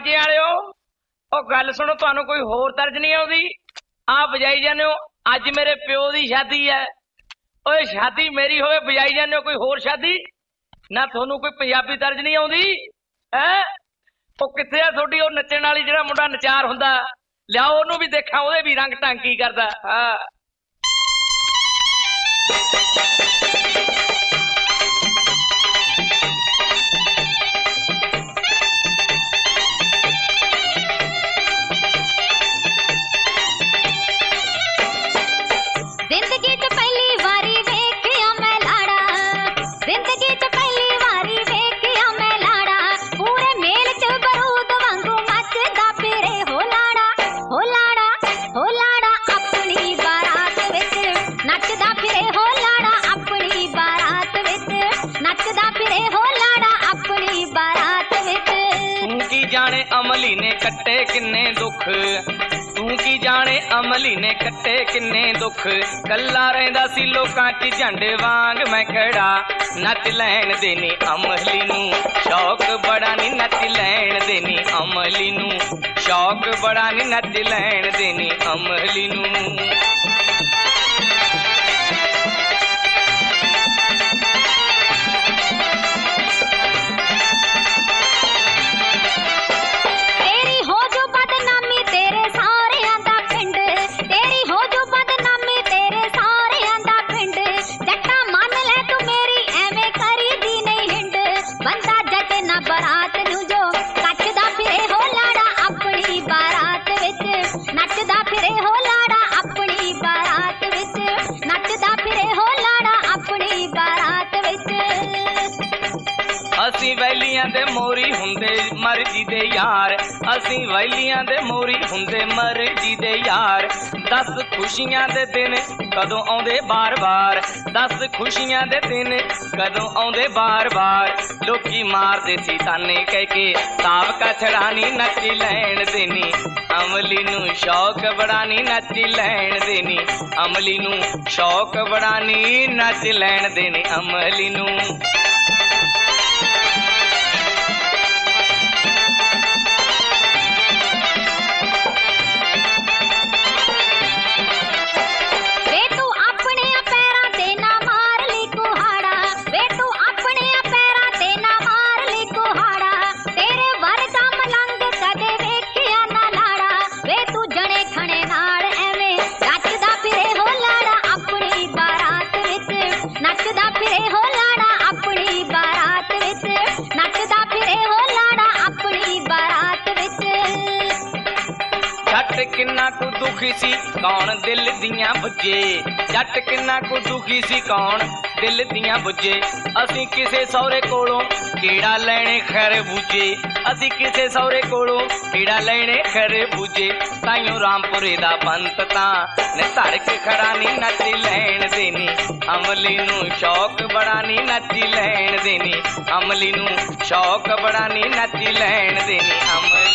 माजे वालिओ ओ गल सुनो, तुहानू कोई होर तर्ज नहीं आउंदी? आप बजाई जाने हो अज मेरे प्यो दी शादी है, ओए शादी मेरी होवे बजाई जाने हो कोई होर शादी ना। तुहानू कोई पंजाबी तर्ज नहीं आउंदी है? ओ कित्थे आ तुहाडी ओ नच्चण वाली जिहड़ा मुंडा नचार हुंदा? लिआओ ओनू भी देखां ओहदे भी रंग ढंग की करदा। हाँ अमली ने कट्टे किन्ने दुख, तू की जाने अमली ने कट्टे किन्ने दुख। कल्ला रहिंदा सी लोकां च झंड वांग मैं खड़ा, नच लैण देनी अमली नू शौक बड़ा नी, नच लैण देनी अमली नू शौक बड़ा नी, नच लैण देनी अमली नू। असी वैलियां दे मोरी हुंदे मर्जी दे यार, असी वैलियां दे मोरी हुंदे मर्जी दे यार। 10 खुशियां दे दिन कदों आउंदे बार बार, 10 खुशियां दे दिन कदों आउंदे बार बार। लोकी मारदे सी ताने कह के सावका छड़ानी, नच लैण देनी अमली नू शौक बड़ानी, नच लैण देनी अमली नू शौक बड़ानी, नच लैण देनी अमली नू। किन्ना को दुखी सी कौन दिल दियां बुझे, जट किन्ना को दुखी सी कौन दिल दियां बुझे। असी किसे सौरे कोलों कीड़ा लैणे खरबूजे, असी किसे सौरे कोलों कीड़ा लैणे खरबूजे। ताइयों रामपुरे दा पंत तां ने धड़क खड़ा नी, नच लैण देनी अमली नू शौक बड़ा नी, नच लैण देनी अमली नू शौक बड़ा नी, नच लैण देनी अमली।